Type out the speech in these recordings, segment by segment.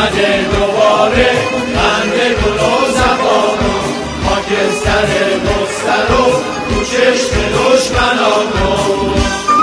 اومده دوباره قند گل و زبانو خاکستر مستر و تو چشم دشمنانو.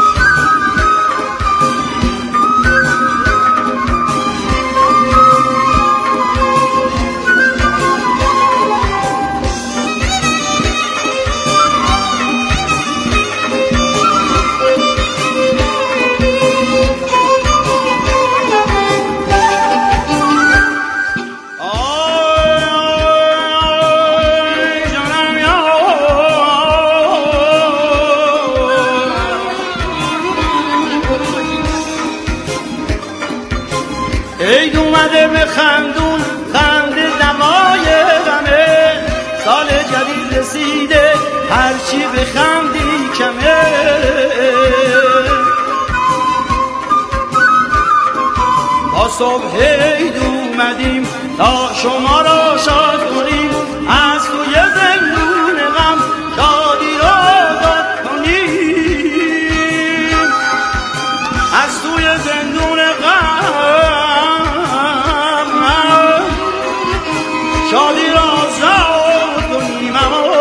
عید اومده به خندون خند دمای غمه، سال جدید رسیده هرچی بخندی کمه. با صبح عید اومدیم تا شما را شاد کنیم، از توی زندون غم شادی را آزاد کنیم، از توی زندون غم شادی را آزاد کنیم.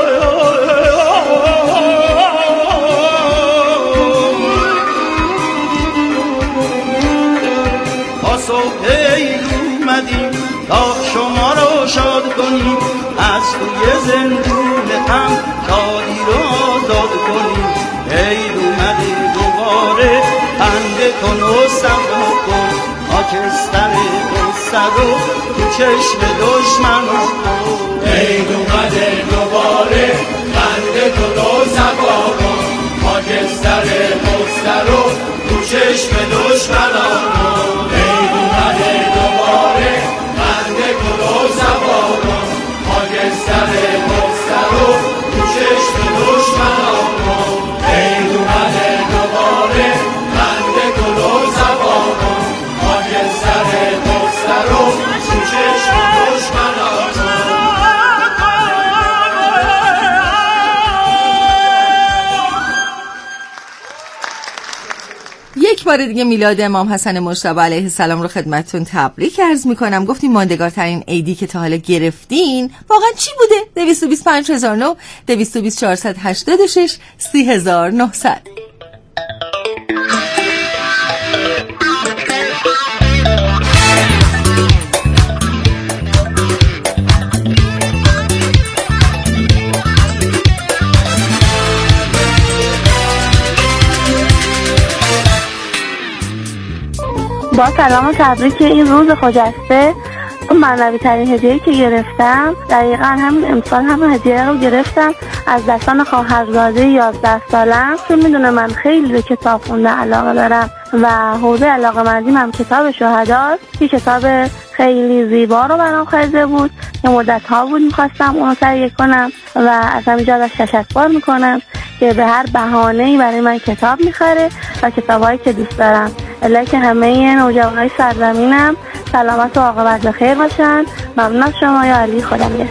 تا صبح عید اومدیم تا شما را شاد کنیم، از توی زندون غم شادی را آزاد کنیم. عید اومده دوباره قند کن و صبا کن، خاکستر مستر و تو چشم دشمنان. عید اومده دوباره قند گل و صبا کن، خاکستر مستر و تو چشم دشمنان. عید اومده دوباره قند گل و صبا کن، خاکستر مستر و تو چشم دشمنان. عید اومده دوباره قند گل و صبا کن، خاکستر مستر و تو چشم دشمنان. یک بار دیگه میلاد امام حسن مجتبی علیه السلام رو خدمتتون تبریک عرض میکنم. گفتیم ماندگارترین عیدی که تا حالا گرفتین واقعا چی بوده؟ 225009 220486 30900. با سلام و تبریک این روز خجسته. معنوی ترین هدیه‌ای که گرفتم دقیقاً همین امسال هم هدیه رو گرفتم از دستان خواهرزاده 11 سالم که میدونه من خیلی به کتاب خوندن علاقه دارم و حوزه علاقه‌مندیم هم کتاب شهداست که کتاب خیلی زیبا رو برام خریده بود که مدت‌ها بود می‌خواستم اون رو تهیه کنم و از همینجا ازش تشکر می‌کنم که به هر بهانه‌ای برای من کتاب می‌خره و کتابایی که دوست دارم. الهی که همه نوجوانای سرزمینم سلامت و عاقبت بخیر باشن. ممنون از شما یا علی. خدا نگهدار.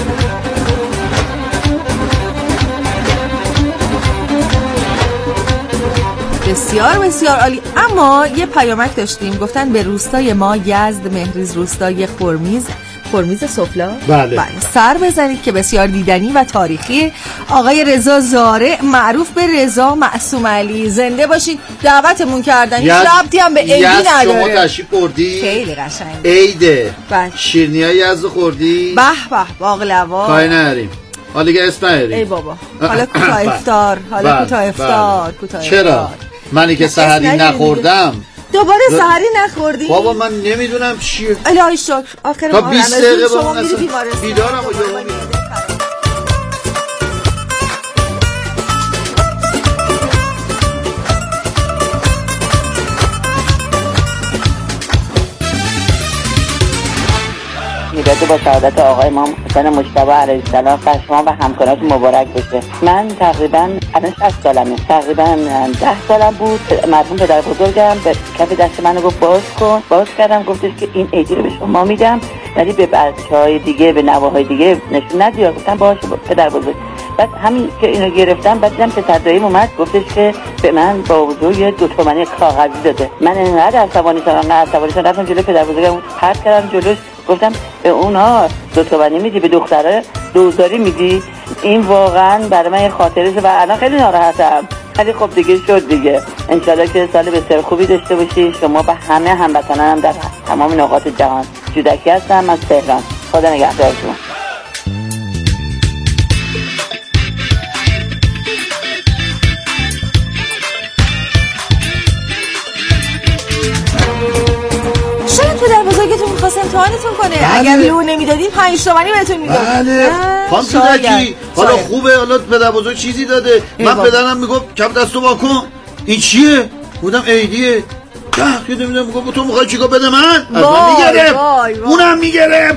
بسیار بسیار عالی. اما یه پیامک داشتیم، گفتن به روستای ما یزد مهریز روستای خرمیز سفلا بله سر بزنید که بسیار دیدنی و تاریخی. آقای رضا زارع معروف به رضا معصوم علی، زنده باشید. دعوتمون کردن، هیچ ربطی هم به عیدی نداره. شما تشریف بردی؟ خیلی قشنگ عیده. بله. شیرینیای یزد خوردی؟ به به باقلوا کاری نریم. حالا دیگه اسم نریم. ای بابا حالا کوتاه افطار، حالا کوتاه افطار. چرا؟ منی که سحری نخوردم دوباره سحری نخوردی؟ بابا من نمیدونم چیه. الهی شکر. آخر تا 20 دقیقه شما میری بیمارستان. بیدارم و یهو میلاد با سعادت آقای امام حسن مجتبی علیه السلام بر شما و همکارانتون مبارک بشه. من تقریبا الان 60 سالمه، تقریبا 10 سالم بود مرحوم پدر بزرگم به کف دست منو گفت باز کردم، گفتش که این عیدی رو به شما میدم ولی به بچهای دیگه به نواهای دیگه نشون ندید. گفتم باشه پدر بزرگ. بعد همین که اینو گرفتم بعد دیدم پسر داییم اومد گفتش که به من با وضوع 2 تومانی کاغذی داده. من انقدر عصبانی شدم رفتم جلوی پدر بزرگم پرت کردم جلوش، گفتم به اونها 2 تومانی میدی، به دخترها دوزاری میدی؟ این واقعا برای من یه خاطره و الان خیلی ناراحتم. خیلی خوب دیگه شد دیگه. انشالله که سال بسیار خوبی داشته باشی شما و همه هموطنانم در تمام نقاط جهان. جودکی هستم از تهران. خدا نگهدارتون. پدر بزرگتون می‌خواست امتحانتون کنه. بله. اگر لو نمیدادین 5 تومانی بهتون میداد. بله خانم جودکی حالا خوبه، حالا پدر بزرگ چیزی داده. من پدرم میگفت کف دستو واکن، این چیه؟ بودم عیدیه. یه نمیدونم میگفت تو میخوای چیکار بده من؟ از من میگرم اونم میگرم.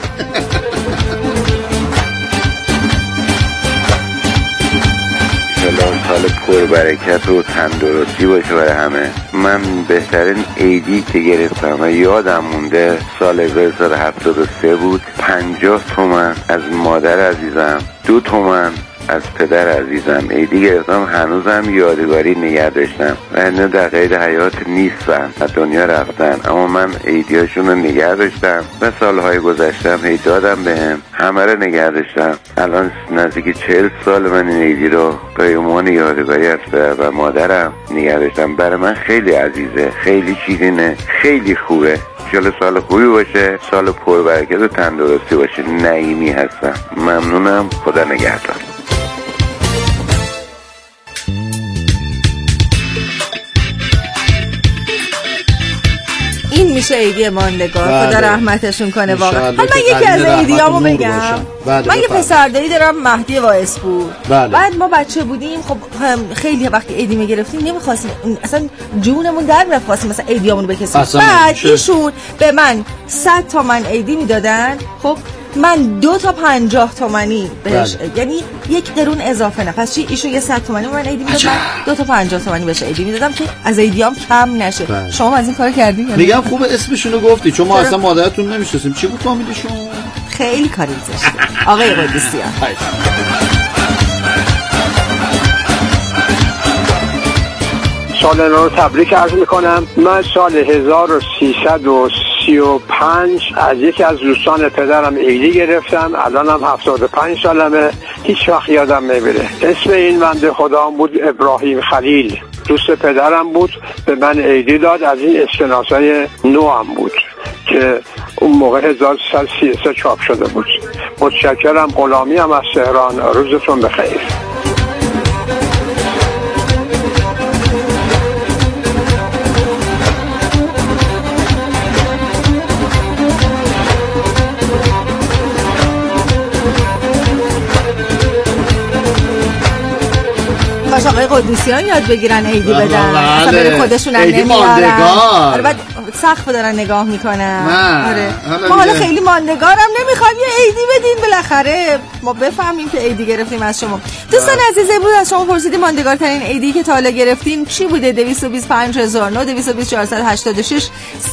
سال پر برکت و تندرستی باشه برای همه. من بهترین عیدی که گرفتم و یادم مونده سال 1973 بود. 50 تومن از مادر عزیزم، 2 تومن از پدر عزیزم عیدی گرفتم. هنوزم یادگاری نگه داشتم و اینا در قید حیات نیستن، از دنیا رفتن، اما من عیدیاشون رو نگه داشتم و سالهای گذشتم هی دادم بهم، همه رو نگه داشتم. الان نزدیک 40 سال من این عیدی رو به عنوان یادگاری از پدر و مادرم نگه داشتم. برای من خیلی عزیزه، خیلی شیرینه، خیلی خوبه. انشالله سال خوبی باشه، سال پربرکت و تندرستی باشه. نعیمی هستم. ممنونم. خدا نگهدار. این میشه عیدی ماندگار. بله. خدا رحمتشون کنه واقعا. حالا من که یکی از قلیل عیدیامو رحمت و نور بگم. بله، من یه پسردایی دارم مهدی وایسپور. بله. بعد ما بچه بودیم خب خیلی وقتی عیدی میگرفتیم نمیخواستیم اصلا جونمون در میرفت مثلا عیدیامونو بکشیم. بعد ایشون به من 100 تومن عیدی میدادن. خب من 2 تا 50 تومانی بهش یعنی 1 قرون اضافه نه. پس چی ایشون یه 100 تومانی من عیدی میداد، 2 تا 50 تومانی بهش عیدی میدادم که از عیدیام کم نشه. شما از این کارو کردین؟ میگم خوبه اسمشونو گفتی چون ما اصلا مادرتون نمیشناسیم. چی بود فامیلشون؟ خیلی کاری زشته. آقای قدوسیان. سال نو رو تبریک عرض میکنم. من سال 1335 از یکی از دوستان پدرم عیدی گرفتم. الانم 75 سالمه. هیچ وقت یادم نمیره. اسم این بنده خدا بود ابراهیم خلیل. دوست پدرم بود، به من عیدی داد. از این اسکناسای نو هم بود که اون موقع 1333 چاپ شده بود. متشکرم. غلامی هم از تهران. روزتون بخیر. آقای قدوسیان یاد بگیرن عیدی بدن. اصلا خودشون هم نمیارن. ماندگار. بعد سقف دارن نگاه میکنن. آره. ما حالا خیلی ماندگارم نمیخوایم یه عیدی بدین بالاخره ما بفهمیم که عیدی گرفتیم از شما. دوستان عزیز بود از شما پرسیدیم ماندگارترین عیدی که تا حالا گرفتین چی بوده؟ 225009 220486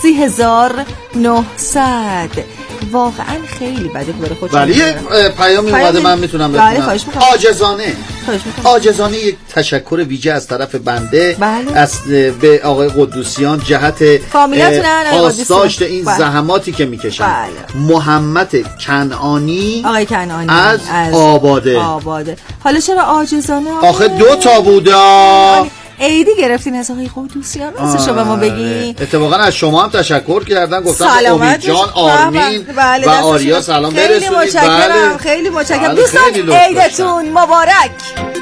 30900. واقعا خیلی بده برای خودشون. ولی یه پیامی اومده من میتونم بخونم. عاجزانه یک تشکر ویژه از طرف بنده از به آقای قدوسیان جهت پاسداشت این زحماتی که میکشن. محمد کنعانی، آقای کنعانی از آباده. حالا چرا عاجزانه؟ آخه 2 تا بوده. عیدی گرفتین از آقای قدوسیان. راستشو به ما بگی. اتفاقا از شما هم تشکر کردن، گفتن امید جان، آرمین و آریا سلام برسونید. خیلی متشکرم. دوستان عیدتون مبارک.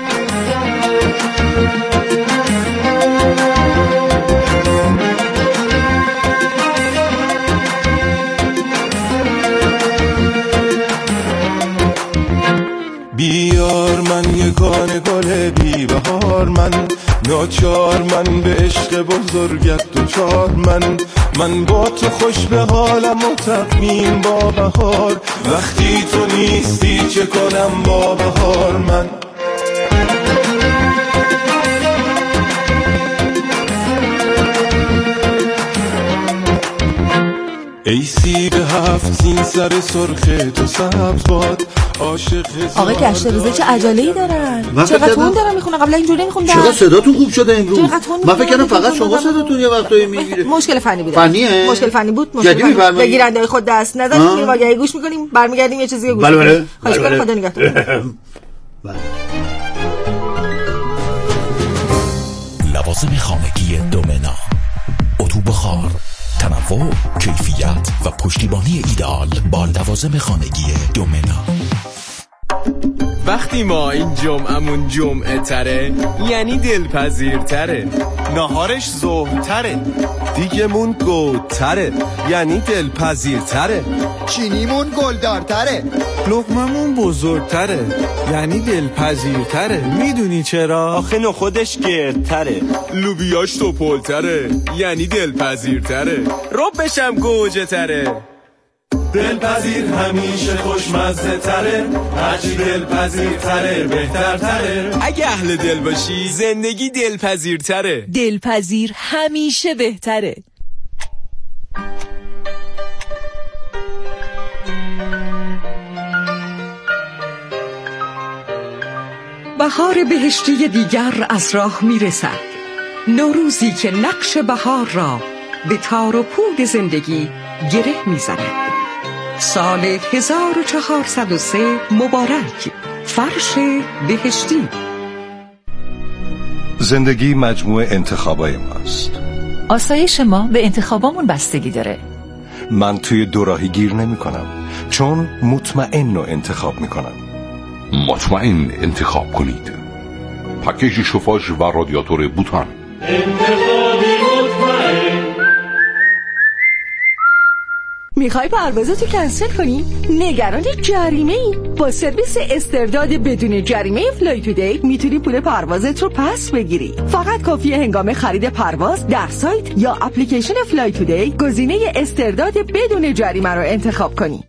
بیار من یکان گل بی بهار، من ناچار، من به عشق بزرگت دوچار، من با تو خوش به حالم و تقمیم با بهار. وقتی تو نیستی چه کنم با بهار من. ای سیب هفت زین سر سرخ تو سبز باد عاشق آقای گشت روزه چه عجله‌ای دارن؟ چقدر تون دارن میخونه؟ قبلا اینجوری میخوندن. چقدر صداتون خوب شده امروز. من فکر کردم فقط شما صداتون یه وقتایی میگیره. مشکل فنی بود. فنیه؟ مشکل فنی بود. به گیرنده خود دست نذارید. میریم واقعی گوش میکنیم برمیگردیم یه چیزی گوش میکنیم. خواهش کنم خدا نگهدار. لوازم خانگی دومنا، اتو بخار، تنوع، کیفیت و پشتیبانی ایدئال با لوازم خانگی دومنا. وقتی ما این جمعمون جمعه تره یعنی دلپذیرتره، نهارش ظهرتره، دیگمون گودتره یعنی دلپذیرتره، چینیمون گلدارتره، لقممون بزرگتره یعنی دلپذیرتره. میدونی چرا؟ آخه نخودش گردتره، لوبیاش توپلتره یعنی دلپذیرتره، ربشم گوجه تره. دلپذیر همیشه خوشمزه تره، هرچی دلپذیر تره بهتر تره. اگه اهل دل باشی زندگی دلپذیر تره. دلپذیر همیشه بهتره. بهار بهشتی دیگر از راه میرسد، نوروزی که نقش بهار را به تار و پود زندگی گره میزند. سال 1403 مبارک، فرش بهشتی. زندگی مجموعه انتخابای ماست. آسایش ما به انتخابامون بستگی داره. من توی دوراهی گیر نمی کنم، چون مطمئن رو انتخاب می کنم. مطمئن انتخاب کنید. پکیج شوفاژ و رادیاتور بوتان. انتخابی مطمئن. میخوای پروازتو کنسل کنی؟ نگران جریمه ای؟ با سرویس استرداد بدون جریمه فلای تودی میتونی پول پروازت رو پس بگیری. فقط کافیه هنگام خرید پرواز در سایت یا اپلیکیشن فلای تودی گزینه استرداد بدون جریمه رو انتخاب کنی.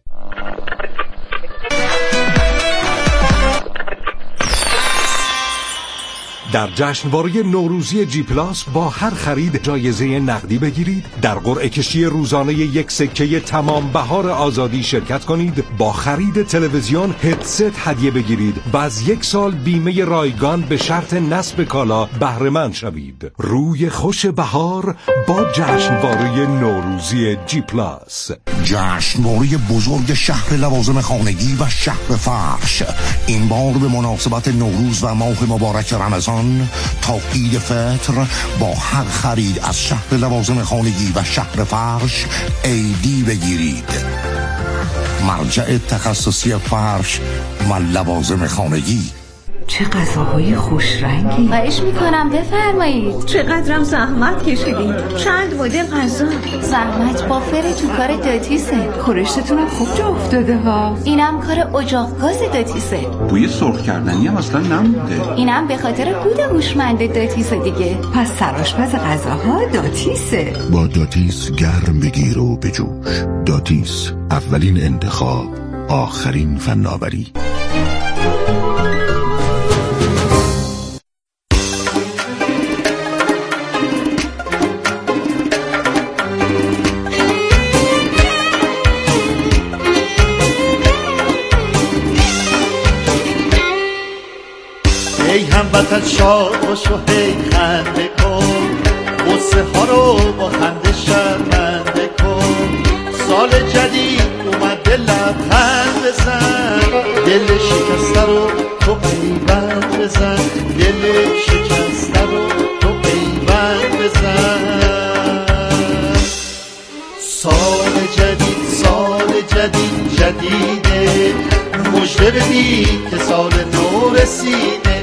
در جشنواره نوروزی جی پلاس با هر خرید جایزه نقدی بگیرید، در قرعه کشی روزانه یک سکه تمام بهار آزادی شرکت کنید، با خرید تلویزیون هدست هدیه بگیرید و از 1 سال بیمه رایگان به شرط نصب کالا بهره مند شوید. روی خوش بهار با جشنواره نوروزی جی پلاس. جشنواره بزرگ شهر لوازم خانگی و شهر فرش، این بار به مناسبت نوروز و ماه مبارک رمضان تا عید فطر با هر خرید از شهر لوازم خانگی و شهر فرش ایدی بگیرید. مرجع تخصصی فرش و لوازم خانگی. چه غذاهای خوش رنگی. خواهش میکنم بفرمایید. چقدرم زحمت کشیدین. چند مدل غذا. زحمت با فر تو کار داتیسه. خورشتتونم خوب جا افتاده ها. اینم کار اجاق گاز داتیسه. بوی سرخ کردنی هم اصلا نمونده. اینم به خاطر کود هوشمند داتیسه دیگه. پس سرآشپز غذاها داتیسه. با داتیس گرم بگیر و بجوش. داتیس، اولین انتخاب، آخرین فناوری. ای هموطن شاد باش و هی خنده کن، غصه ها رو با خنده شرمنده کن. سال جدید اومده لبخند بزن، دل شکسته رو تو پیوند بزن، دل شکسته رو تو پیوند بزن. سال جدید جدیده، مژده بدید که سال نو رسیده.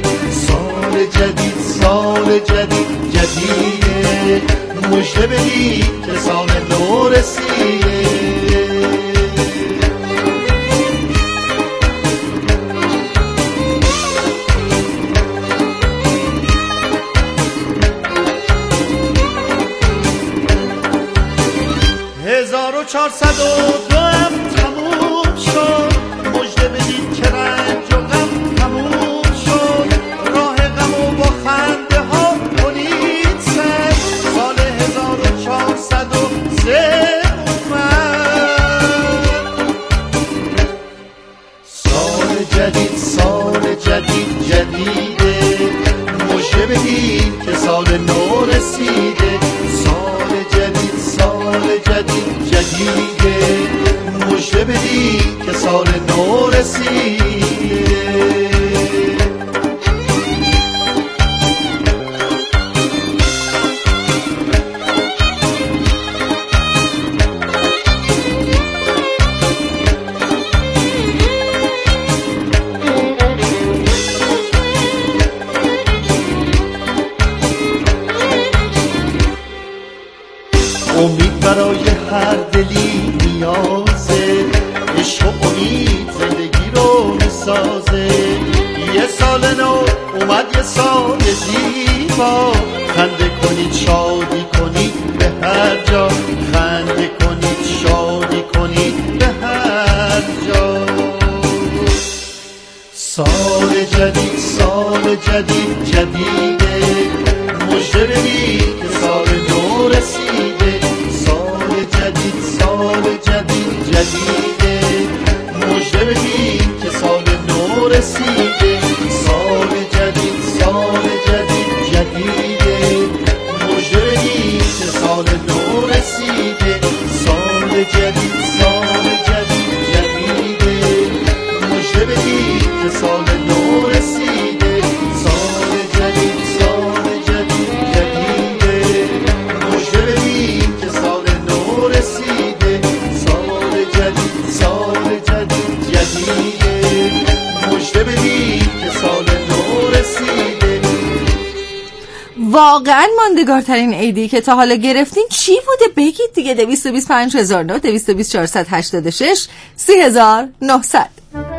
سال جدید جدیده، مژده بدید که سال نو رسیده. $1402 هم تموم شد، مژده بدید که رنج و غم تموم شد. راه غم و با خنده ها کنید سر، سال 1403 اومد. جدیده مژده بدی که سال نو رسیده. امید برای هر دلی نیازه، عشق و امید زندگی رو میسازه. یه سال نو اومد، یه سال زیبا، خنده کنید شادی کنید به هر جا، خنده کنید شادی کنید به هر جا. سال جدید سال جدید جدیده مژده بدید که سال نو رسیده. سال جدید سال جدید جدیده مژده بدید که سال نو رسیده. سال جدید سال جدید جدیده مژده بدید که سال نو رسیده. سال جدید سال جدید جدیده مژده بدید که سال نو رسیده. سال جدید سال جدید جدیده مژده بدید که سال نو رسیده. سال جدید سال جدید جدیده مژده بدید که سال نو رسیده. واقعا ماندگارترین عیدی که تا حالا گرفتین چی بوده؟ بگید دیگه. 225009 220 486 3900.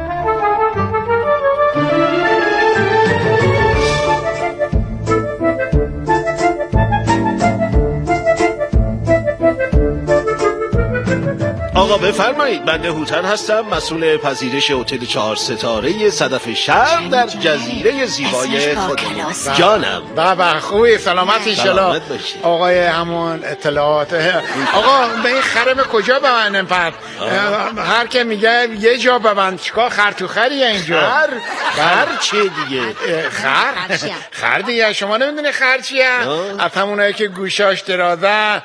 آقا بفرمایید، بنده هوتن هستم، مسئول پذیرش هتل 4 ستاره صدف شرق در جزیره زیبای خودمون. جانم. بابا خوبی؟ سلامت انشالله. آقای همون اطلاعات. آقا به این خرم کجا ببندم پس؟ هر که میگه یه جا ببند، چیکار خر تو خریه اینجا؟ خر چیه دیگه؟ خر دیگه شما نمیدونی خر چیه؟ از همونایی که گوشاش درازه.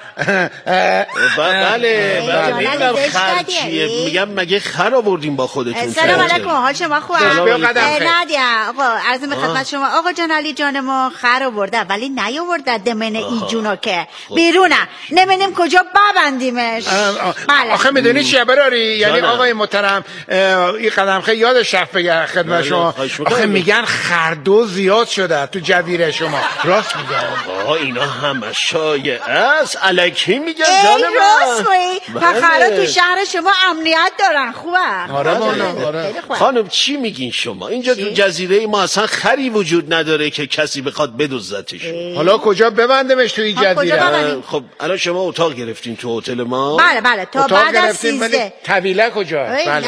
بله خر چیه؟ میگم مگه خر آوردیم با خودتون؟ سلام علیکم، حال شما خوبه؟ نادیا آقا عرض به خدمت شما، آقا جان علی جان ما خر آورده ولی نیاورده دمن ایجونا که بیرونه، نمیدونیم کجا ببندیمش. بله آخه میدونی چیه براری؟ یعنی آقای محترم این قدم خیلی یادش رفت بگه خدمت شما، آخه میگن خردو زیاد شده تو جزیره شما. راست میگن آقا؟ اینا همه شایعه است، الکی میگن جان من. راست میگی؟ خرا تو شهر شما امنیت دارن، خوبه؟ آره. خانم چی میگین شما؟ اینجا تو جزیره ما اصلا خری وجود نداره که کسی بخواد بدزدتش. حالا کجا ببندمش تو این جزیره؟ خب الان شما اتاق گرفتین تو هتل ما؟ بله تا بعد از 13. طویله کجا؟ بله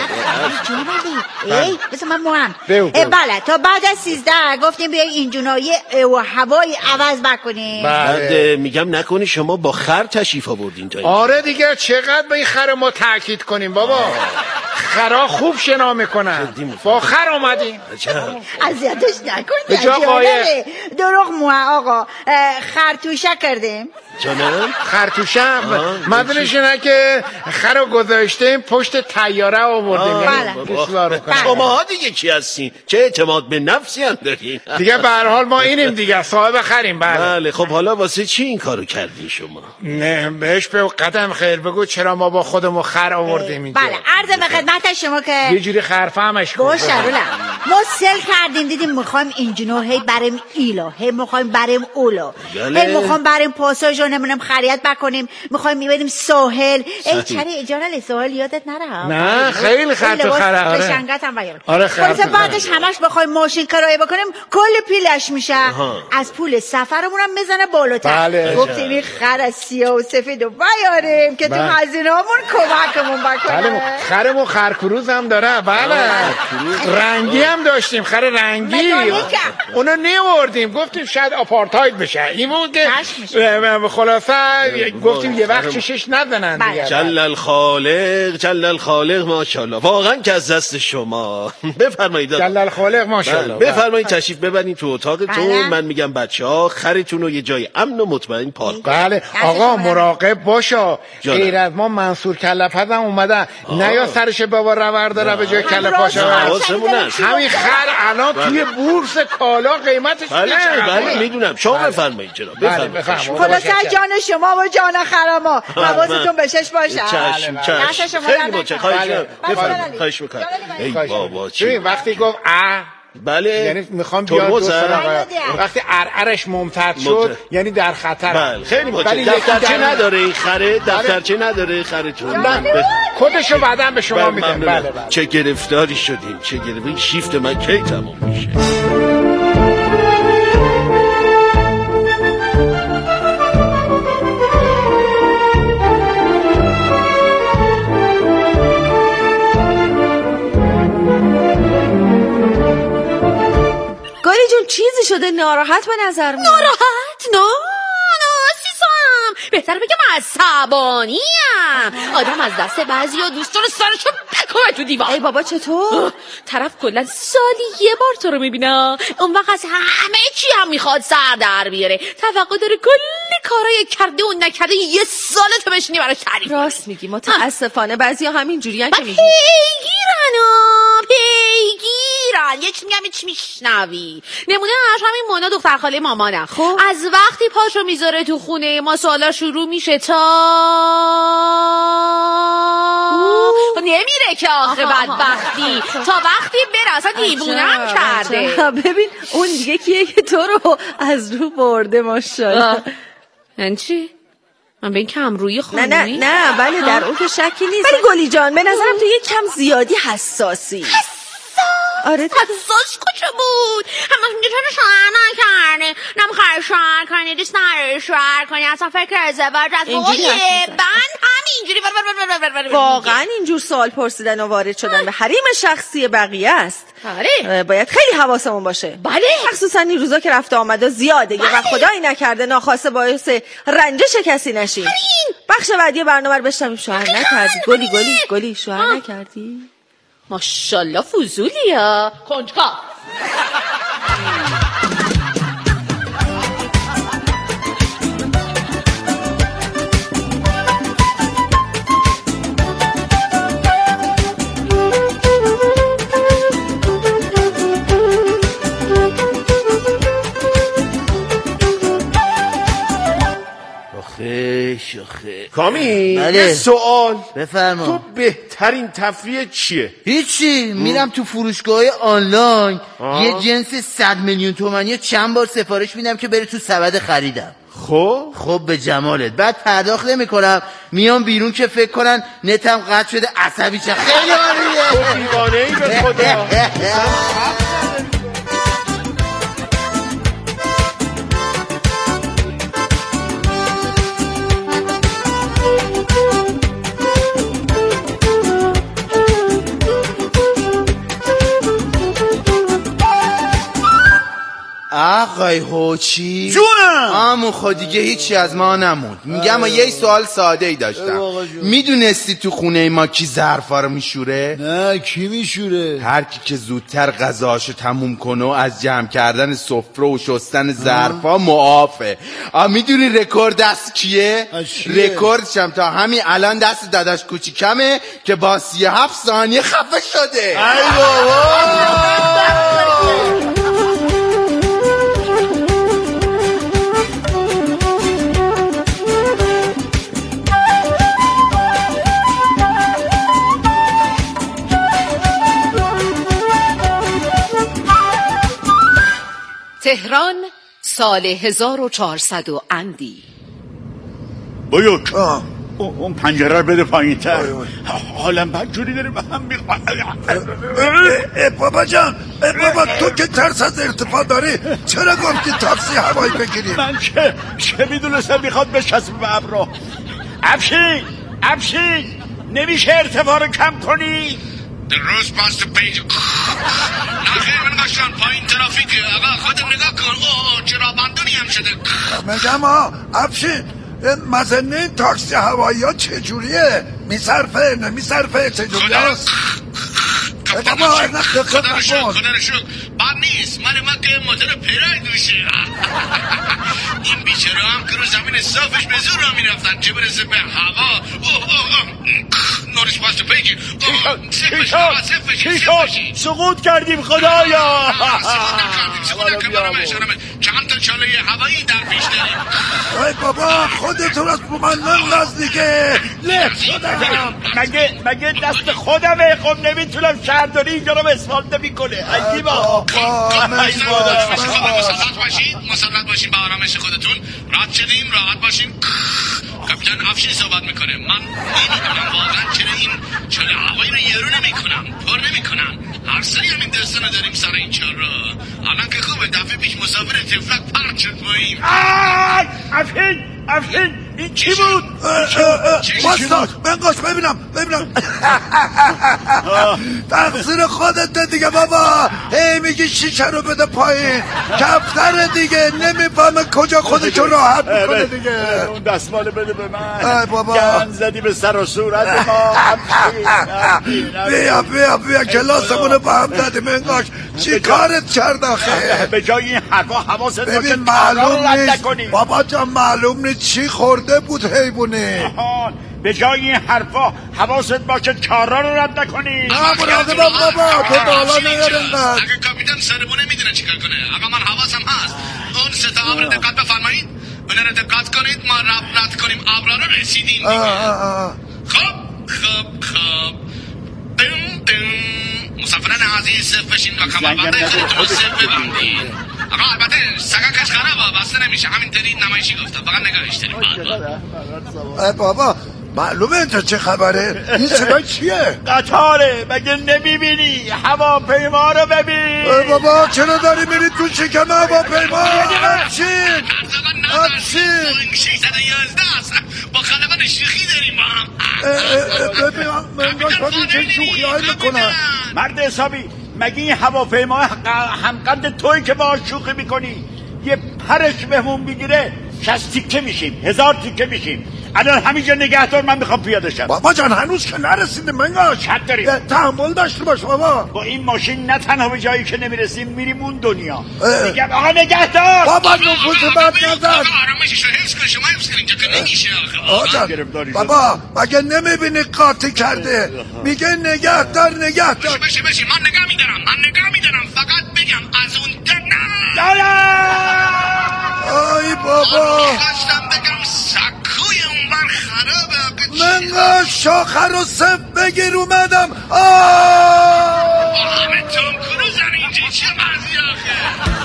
بسه من مهم. بله تا بعد از 13 گفتیم بیای اینجونایی و هوایی عوض بکنیم. بعد میگم نکنی شما با خر تشریف آوردین تا اینجا؟ آره دیگه، چقدر به این خر ما تاکید کنیم بابا. خرا خوب شنا میکنن، با خر اومدیم. اذیتش نکنید. دروغ موه آقا، خرتوشه کردیم. جانم؟ خرتوشم مدنش اینه که خر گذاشتیم پشت طیاره آوردیم. شما ها دیگه کی هستین؟ چه اعتماد به نفسی هم دارین؟ دیگه به هر حال ما اینیم دیگه، صاحب خریم. بله خب حالا واسه چی این کارو کردین شما؟ نه بهش به قدم خیر بگو چرا ما با خودمون خر آوردیم اینجا. بله عرض به خدمت شما که یه جوری خرفهمش کن. گوش شرولا ما سل کردیم، دیدیم میخوایم اینجنو هی بریم ایلا، هی میخوایم بریم اولا، هی میخوایم بریم پاساژ و نمیدونم خریت بکنیم، میخوایم میبریم ساحل. ای چرا اجاره ساحل یادت نره؟ نه خیلی خرط و خره. شنگت هم بیار. آره خرط. بعدش همش بخوایم ماشین کرایه بکنیم کل پیلش میشه. از پول سفرمون هم میزنه بالاتر. گفتیم این خر سیاه و سفید رو بیاریم که تو هزینه‌مون کمکمون بکنه. بله خرمون خرکروز هم داره. بله رنگی هم هم داشتیم، خر رنگی. اونو نیوردیم، گفتیم شاید آپارتاید بشه. این بود که خلاصه گفتیم یه وقت چشش ندنن دیگه. جل الخالق ماشاءالله. واقعا که از دست شما. بفرمایید. جل الخالق ماشاءالله. بفرمایید تشریف ببرید تو اتاقتون. من میگم بچه‌ها خرتون رو یه جای امن و مطمئن پارک. بله آقا مراقب باشا. غیر از ما منصور کله‌پز هم اومدن. نیا سرش بابا رورده به جای کله پاشا. همین خر الان توی بورس کالا قیمتش بله میدونم. شما بفرمایید جناب. بفرمایید. خلاصه جان شما و جان خرما حواستون بهش باشه. چشم. خیلی متشکرم. خواهش می‌کنم. ای بابا چی وقتی گفت بله یعنی میخوام بیاد وقتی ارعرش ممتد شد یعنی در خطر. بله خیلی متشکرم. دفترچه نداره این خره؟ دفترچه نداره خرتون؟ کدشو بعداً به شما میدم. بله. چه گرفتاری شدیم، چه گرفتاری. شیفت من کی تموم میشه؟ چیزی شده ناراحت به نظر میاد. ناراحت؟ نه عزیزم، بهتر بگم عصبانیم. آدم از دست بعضیا دوست داره سرشو بکنه تو دیوار. ای بابا چطور؟ طرف کلا سالی یه بار تو رو میبینه، اون وقت از همه چی هم میخواد سر در بیاره. توقع داره کلی کارای کرده و نکرده یه سال تو بشینی براش تعریف. راست میگی، متاسفانه بعضیا همین جوریان که میگی. پیگیرن یه چی میگم چی میشنوی. نمونه همین مونا دختر خاله مامانم. خب از وقتی پاشو میذاره تو خونه ما سوالا شروع میشه تا نمیره که آخه بدبختی تا وقتی بره اصلا دیوونم کرده. ببین اون دیگه کیه که تو رو از رو برده ماشاءالله. یعنی چی؟ من به این کم روی خانمی؟ نه بله در اون که شکی نیست. ولی گلی جان به نظرم تو یه کم زیادی حساسی. آره حساس کجا بود؟ همه میگه تو شوهر نکرده، نمیخوای شوهر کنی، دوست نداری شوهر کنی، اصلا فکر ازدواج از همینجوری واقعا اینجور سوال پرسیدن و وارد شدن به حریم شخصی بقیه است. باید خیلی حواسمون باشه. بله مخصوصا این روزا که رفته آمده زیاده. یه وقت خدایی نکرده ناخواسته باعث رنجش کسی نشیم. بخش بعدی برنامه رو بشنویم. شوهر نکردی گلی شوهر نکردی؟ ماشاءالله فضولیا کنجکاو. شخه کامی بله. سوال بفرما. تو بهترین تفریح چیه؟ هیچی میرم تو فروشگاه آنلاین یه جنس 100 میلیون تومانی چند بار سفارش میدم که بره تو سبد خریدم. خب به جمالت. بعد پرداخت نمیکنم میام بیرون که فکر کنن نتم قطع شده عصبی چه خیلی عالیه. تو دیوانه‌ای به خدا. آقای هوچی جونم آمون خود دیگه هیچی از ما نموند. میگم ما یه سوال ساده ای داشتم. میدونستی تو خونه ما کی ظرفا رو میشوره؟ نه کی میشوره؟ هر کی که زودتر غذاشو تموم کنه و از جمع کردن سفره و شستن ظرفا معافه. میدونی رکورد دست کیه؟ رکوردشم تا همین الان دست داداش کوچیکمه که با 37 ثانیه خفه شده. ای بابا تهران سال 1400 و اندی. بایوک اون پنجره رو بده پایین تر. حالم بدجوری داره به هم میخواد. بابا جان بابا تو که ترس از ارتفاع داری چرا گفتی تاکسی هوایی بگیریم؟ من چه میدونستم میخواد بچسبه به ابرو. افشین نمیشه ارتفاع رو کم کنی؟ The Rose Master Page نخیر من قشان پایین ترافیکه آقا خودم نگاه کن. اوه چرا بندونی هم شده. میگم افشین مزنه تاکسی هوایی ها چجوریه؟ میصرفه نمیصرفه چجوریه هست؟ خدا رو شکر بد نیست. مال من که موتور پراید میشه. این بیچاره هم که رو زمین صافش به زور را میرفتن چه برسه به هوا. نورش باز تو پیگی. چی شد؟ سقوط کردیم خدایا. سقوط نکردیم. چند تا چاله هوایی در پیش داریم. ای بابا خودتون از من نزدیکه. مگه دست خودمه. خب نمیتونم شهرداری اینجا رو اسفالت نمیکنه. عجیبا. مسلط باشین به آرامش خودتون. رد شدیم راحت باشین. کاپیتان افشین صحبت میکنه. من نمیدونم واقعا چرا این چاله هوایی رو یارو نمیکنم پر نمیکنم. هر سری همین داستانو داریم سر این چهار را. الان که خوبه دفعه پیش مسافر تفلک پرد شد پاییم. افشین این چی بود؟ باستا منگاش ببینم تقصیر خودت دیگه بابا. هی میگی شیشه رو بده پایین. کفتر دیگه نمیفهمه کجا خودشو راحت میکنه دیگه. اون دستمال بده به من. ای بابا گند زدی به سر و صورت ما. بیا کلاسمونو با هم دادی منگاش. چی کارت کرد آخه؟ به جای این حرفا حواست ببین معلوم نیست بابا جان معلوم نیست چی خورده بود حیبونه. به جای این حرفا حواست باشه چارا رو رد نکنی. مراقبم بابا تو بالا نیار انقدر. اگه کاپیتان سرمونه میدونه چیکار کنه. آقا من حواسم هست. اون سه تا ابر دقت بفرمایید. اونا رو دقت کنید. ما رد کنیم ابرا رو رسیدیم. خب مسافران عزیز صف بشین و کمربنده خودتون صف ببندید. آقا البته سگکش خرابه بسته نمیشه. همینطوری نمایشی گفتم فقط نگاهش داریم. بابا معلومه اینجا چه خبره؟ این صدای چیه؟ قطاره. مگه نمیبینی؟ هواپیما رو ببین. بابا چرا داری میری تو شکم هواپیما؟ افشین 611 است. با خلبان شوخی داریم با هم. ببین من چه شوخی هایی میکنن. مرد حسابی مگه این هواپیما همقدر توی که باهاش شوخی میکنی؟ یه پرش بهمون بگیره 60 تیکه میشیم 1000 تیکه میشیم. الان همینجا نگهدار من میخوام پیاده شم. بابا جان هنوز که نرسیده منگاش. حد داریم. تحمل داشته باش بابا. با این ماشین نه تنها به جایی که نمیرسیم میریم اون دنیا. میگم آقا نگهدار. بابا نفوس بد نزن. آرامششو حفظ کن. شما حفظ کن اینجا که نمیشه آقا. بابا مگه نمیبینی قاطی کرده؟ میگه نگهدار بشه من نگاه میدارم فقط بگم از اون نه. آی بابا میخواستم بگم سکوی اون بر خرابه. من شاخه رو صف بگیر اومدم. همه توم کروزن اینجا چه مرزی آخه.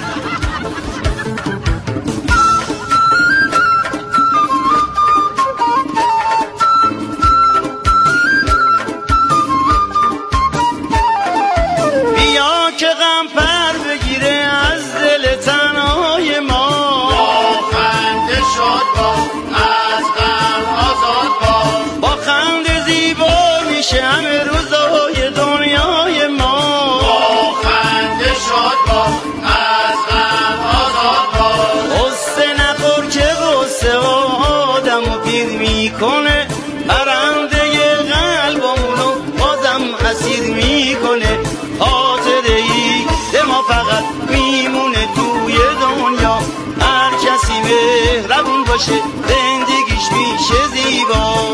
بیا که غم پر بگیره از دل تنهای ما. خنده شاد باش از غم آزاد باش. با خنده زیبا میشه همه روزای دنیای ما. خنده شاد باش از غم آزاد باش. قصه نخور که قصه آدمو پیر میکنه. برنده قلبمونو بازم اسیر میکنه. خاطره ای به ما فقط میمونه توی دنیا. هر کسی مهربون باشه زندگیش میشه زیبا.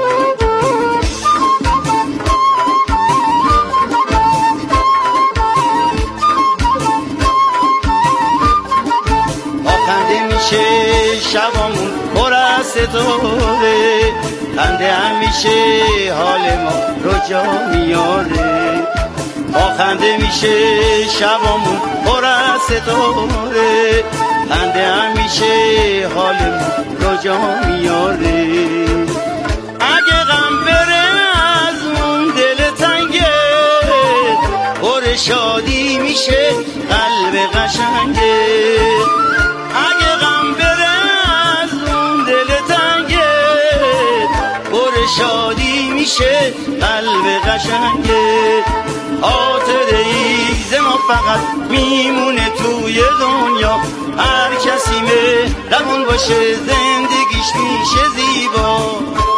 خنده میشه شبامون پر از ستاره. خنده همیشه حال ما رو جا میاره. با خنده میشه شبامون پر از ستاره. خنده همیشه حال ما رو جا میاره. اگه غم بره از اون دل تنگه پر شادی میشه قلب قشنگه. اگه غم بره از اون دل تنگه پر شادی میشه قلب قشنگه. خاطره ای عزیز ما فقط میمونه توی دنیا. هر کسی مهربون باشه زندگیش میشه زیبا.